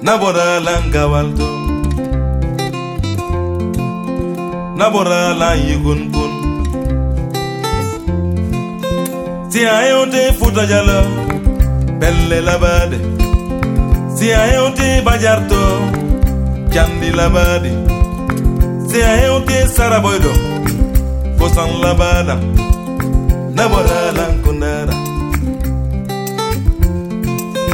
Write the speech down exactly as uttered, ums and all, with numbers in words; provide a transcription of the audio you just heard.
Nabora langawalto Nabora la yigun kun Si ayote futa jala Belle labade Si ayote bajarto Jandi labade Si ayote saraboydo Kosan labada Nabora langkunda